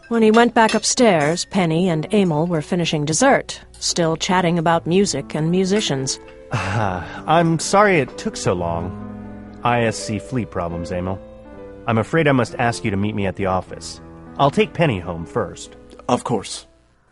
When he went back upstairs, Penny and Emil were finishing dessert, still chatting about music and musicians. I'm sorry it took so long. ISC fleet problems, Emil. I'm afraid I must ask you to meet me at the office. I'll take Penny home first. Of course.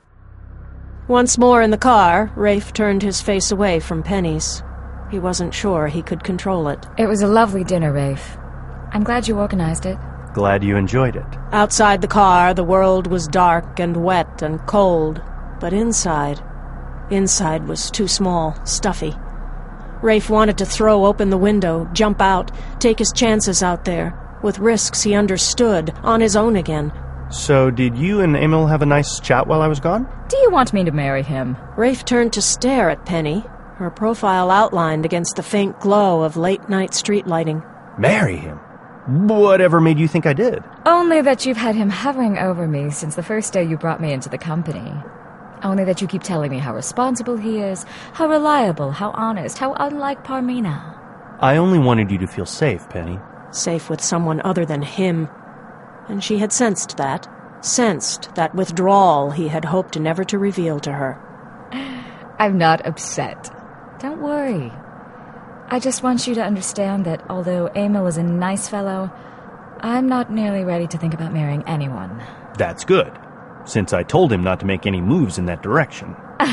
Once more in the car, Rafe turned his face away from Penny's. He wasn't sure he could control it. It was a lovely dinner, Rafe. I'm glad you organized it. Glad you enjoyed it. Outside the car, the world was dark and wet and cold. But inside was too small, stuffy. Rafe wanted to throw open the window, jump out, take his chances out there, with risks he understood, on his own again. So, did you and Emil have a nice chat while I was gone? Do you want me to marry him? Rafe turned to stare at Penny, her profile outlined against the faint glow of late-night street lighting. Marry him? Whatever made you think I did? Only that you've had him hovering over me since the first day you brought me into the company. Only that you keep telling me how responsible he is, how reliable, how honest, how unlike Parmina. I only wanted you to feel safe, Penny. Safe with someone other than him. And she had sensed that withdrawal he had hoped never to reveal to her. I'm not upset. Don't worry. I just want you to understand that although Emil is a nice fellow, I'm not nearly ready to think about marrying anyone. That's good, since I told him not to make any moves in that direction.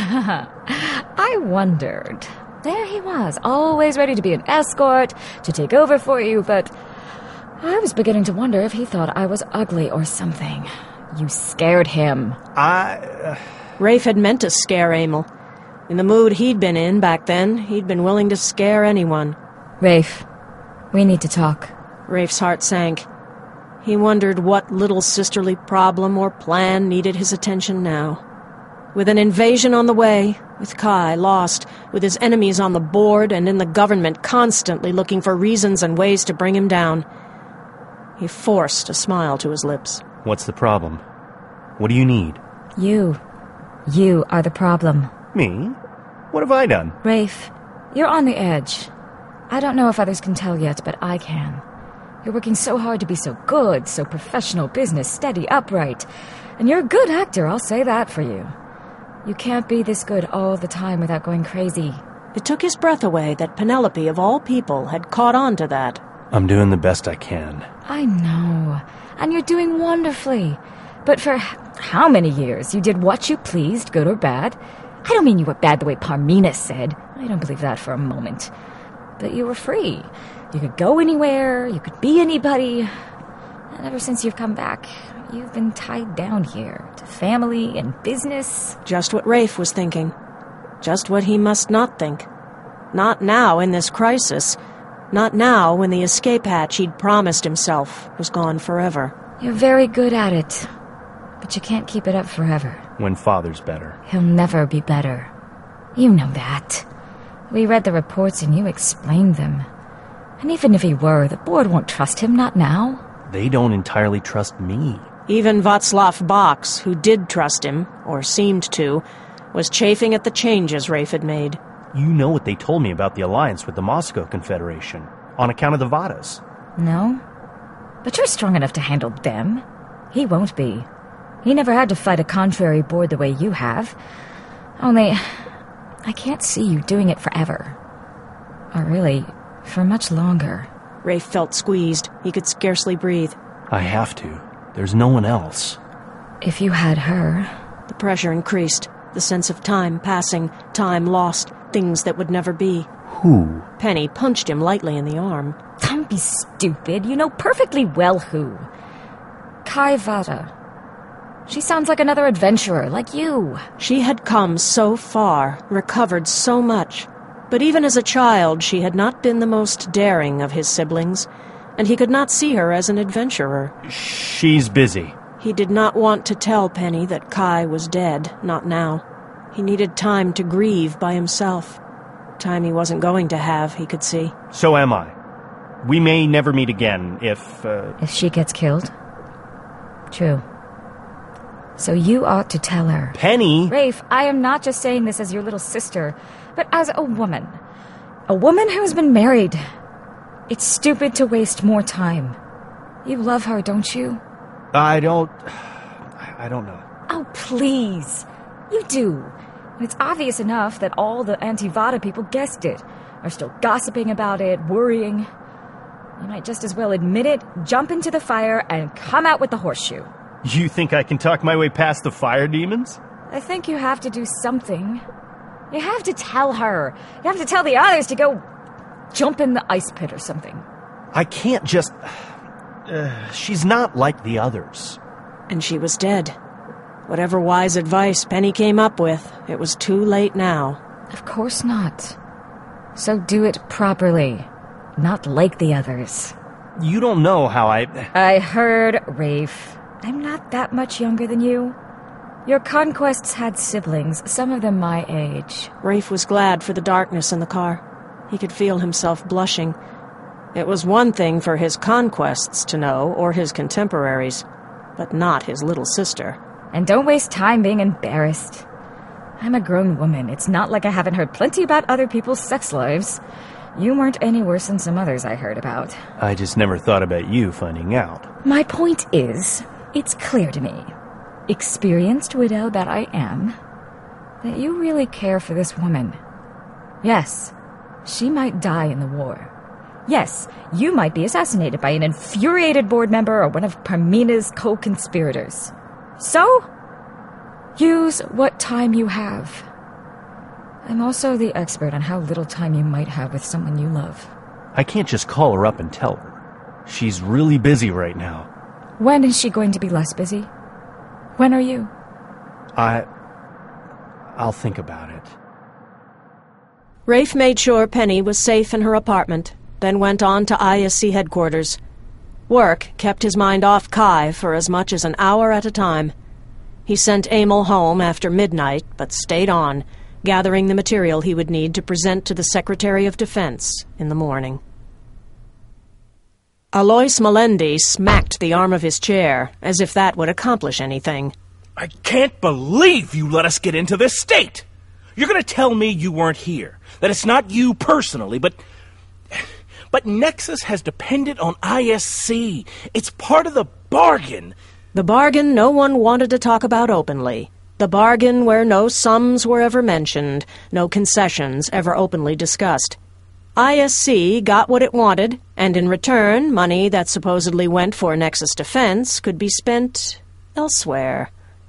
I wondered. There he was, always ready to be an escort, to take over for you, but I was beginning to wonder if he thought I was ugly or something. You scared him. Rafe had meant to scare Emil. In the mood he'd been in back then, he'd been willing to scare anyone. Rafe, we need to talk. Rafe's heart sank. He wondered what little sisterly problem or plan needed his attention now. With an invasion on the way, with Kai lost, with his enemies on the board and in the government constantly looking for reasons and ways to bring him down, he forced a smile to his lips. What's the problem? What do you need? You. You are the problem. Me? What have I done? Rafe, you're on the edge. I don't know if others can tell yet, but I can. You're working so hard to be so good, so professional, business, steady, upright. And you're a good actor, I'll say that for you. You can't be this good all the time without going crazy. It took his breath away that Penelope, of all people, had caught on to that. I'm doing the best I can. I know. And you're doing wonderfully. But for how many years? You did what you pleased, good or bad. I don't mean you were bad the way Parmina said. I don't believe that for a moment. But you were free. You could go anywhere, you could be anybody. And ever since you've come back, you've been tied down here to family and business. Just what Rafe was thinking. Just what he must not think. Not now in this crisis. Not now when the escape hatch he'd promised himself was gone forever. You're very good at it. But you can't keep it up forever. When Father's better. He'll never be better. You know that. We read the reports and you explained them. And even if he were, the board won't trust him, not now. They don't entirely trust me. Even Václav Box, who did trust him, or seemed to, was chafing at the changes Rafe had made. You know what they told me about the alliance with the Moscow Confederation, on account of the Vadas. No? But you're strong enough to handle them. He won't be. He never had to fight a contrary board the way you have. Only, I can't see you doing it forever. Or really, for much longer. Rafe felt squeezed. He could scarcely breathe. I have to. There's no one else. If you had her... The pressure increased. The sense of time passing, time lost, things that would never be. Who? Penny punched him lightly in the arm. Don't be stupid. You know perfectly well who. Kai Vada. She sounds like another adventurer, like you. She had come so far, recovered so much. But even as a child, she had not been the most daring of his siblings, and he could not see her as an adventurer. She's busy. He did not want to tell Penny that Kai was dead, not now. He needed time to grieve by himself. Time he wasn't going to have, he could see. So am I. We may never meet again if... If she gets killed? True. So you ought to tell her. Penny! Rafe, I am not just saying this as your little sister, but as a woman. A woman who's been married. It's stupid to waste more time. You love her, don't you? I I don't know. Oh, please. You do. It's obvious enough that all the Antivada people guessed it, are still gossiping about it, worrying. You might just as well admit it, jump into the fire, and come out with the horseshoe. You think I can talk my way past the fire demons? I think you have to do something. You have to tell her. You have to tell the others to go jump in the ice pit or something. I can't just... she's not like the others. And she was dead. Whatever wise advice Penny came up with, it was too late now. Of course not. So do it properly. Not like the others. You don't know how I heard, Rafe. I'm not that much younger than you. Your conquests had siblings, some of them my age. Rafe was glad for the darkness in the car. He could feel himself blushing. It was one thing for his conquests to know, or his contemporaries, but not his little sister. And don't waste time being embarrassed. I'm a grown woman. It's not like I haven't heard plenty about other people's sex lives. You weren't any worse than some others I heard about. I just never thought about you finding out. My point is, it's clear to me, experienced widow that I am, that you really care for this woman. Yes, she might die in the war. Yes, you might be assassinated by an infuriated board member or one of Parmena's co-conspirators. So, use what time you have. I'm also the expert on how little time you might have with someone you love. I can't just call her up and tell her. She's really busy right now. When is she going to be less busy? When are you? I'll think about it. Rafe made sure Penny was safe in her apartment, then went on to ISC headquarters. Work kept his mind off Kai for as much as an hour at a time. He sent Emil home after midnight, but stayed on, gathering the material he would need to present to the Secretary of Defense in the morning. Alois Melendi smacked the arm of his chair, as if that would accomplish anything. I can't believe you let us get into this state! You're gonna tell me you weren't here, that it's not you personally, but Nexus has depended on ISC. It's part of the bargain. The bargain no one wanted to talk about openly. The bargain where no sums were ever mentioned, no concessions ever openly discussed. ISC got what it wanted, and in return, money that supposedly went for Nexus defense could be spent elsewhere.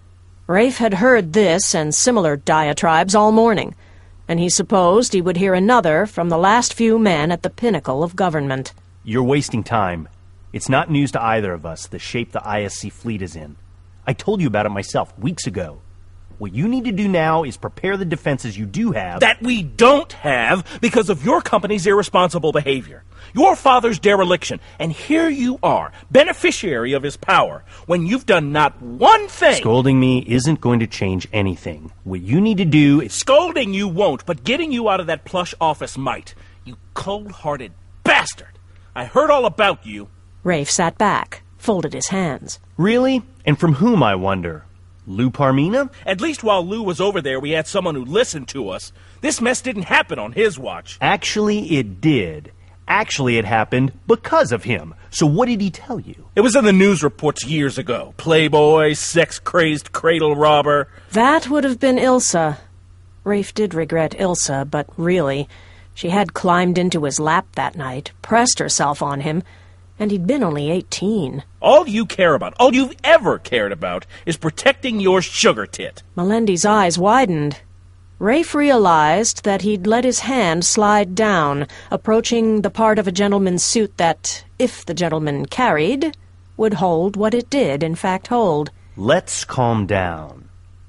Rafe had heard this and similar diatribes all morning, and he supposed he would hear another from the last few men at the pinnacle of government. You're wasting time. It's not news to either of us, the shape the ISC fleet is in. I told you about it myself weeks ago. What you need to do now is prepare the defenses you do have... That we don't have because of your company's irresponsible behavior. Your father's dereliction. And here you are, beneficiary of his power, when you've done not one thing... Scolding me isn't going to change anything. What you need to do is... Scolding you won't, but getting you out of that plush office might. You cold-hearted bastard. I heard all about you. Rafe sat back, folded his hands. Really? And from whom, I wonder? Lou Parmena? At least while Lou was over there, we had someone who listened to us. This mess didn't happen on his watch. Actually, it did. Actually, it happened because of him. So what did he tell you? It was in the news reports years ago. Playboy, sex-crazed cradle robber. That would have been Ilsa. Rafe did regret Ilsa, but really, she had climbed into his lap that night, pressed herself on him, and he'd been only 18. All you care about, all you've ever cared about, is protecting your sugar tit. Melendi's eyes widened. Rafe realized that he'd let his hand slide down, approaching the part of a gentleman's suit that, if the gentleman carried, would hold what it did in fact hold. Let's calm down.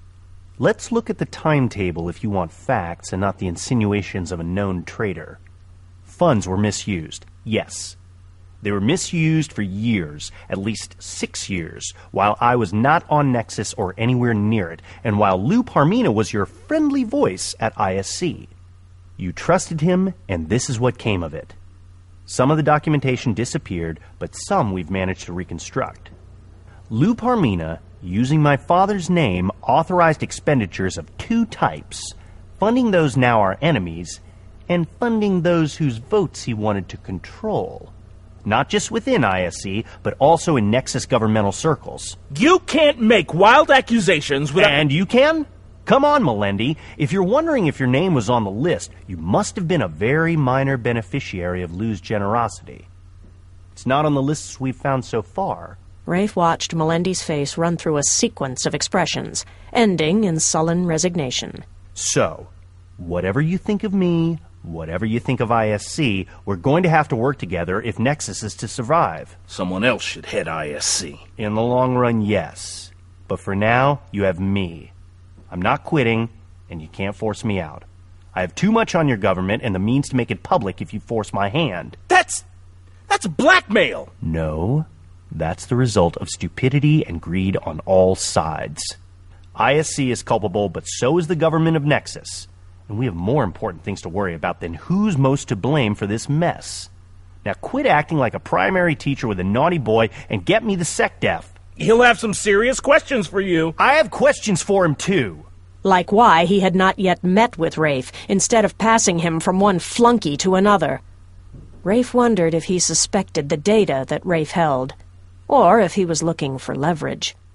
Let's look at the timetable if you want facts and not the insinuations of a known traitor. Funds were misused, yes. They were misused for years, at least 6 years, while I was not on Nexus or anywhere near it, and while Lou Parmena was your friendly voice at ISC. You trusted him, and this is what came of it. Some of the documentation disappeared, but some we've managed to reconstruct. Lou Parmena, using my father's name, authorized expenditures of 2 types, funding those now our enemies, and funding those whose votes he wanted to control. Not just within ISC, but also in Nexus governmental circles. You can't make wild accusations without... And you can? Come on, Melendi. If you're wondering if your name was on the list, you must have been a very minor beneficiary of Lou's generosity. It's not on the lists we've found so far. Rafe watched Melendi's face run through a sequence of expressions, ending in sullen resignation. So, whatever you think of me, whatever you think of ISC, we're going to have to work together if Nexus is to survive. Someone else should head ISC. In the long run, yes. But for now, you have me. I'm not quitting, and you can't force me out. I have too much on your government and the means to make it public if you force my hand. That's blackmail! No. That's the result of stupidity and greed on all sides. ISC is culpable, but so is the government of Nexus. And we have more important things to worry about than who's most to blame for this mess. Now quit acting like a primary teacher with a naughty boy and get me the SecDef. He'll have some serious questions for you. I have questions for him, too. Like why he had not yet met with Rafe, instead of passing him from one flunky to another. Rafe wondered if he suspected the data that Rafe held, or if he was looking for leverage.